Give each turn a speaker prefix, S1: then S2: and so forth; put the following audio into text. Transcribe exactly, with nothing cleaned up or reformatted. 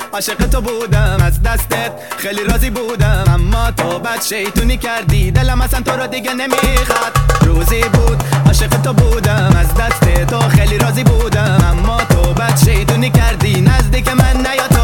S1: عاشق تو بودم از دستت خیلی راضی بودم، اما تو بد شیطونی کردی دلم اصلا تو رو دیگه نمیخواد. روزی بود عاشق تو بودم از دست تو خیلی راضی بودم، اما تو بد شیطونی کردی نزدیک من نیا.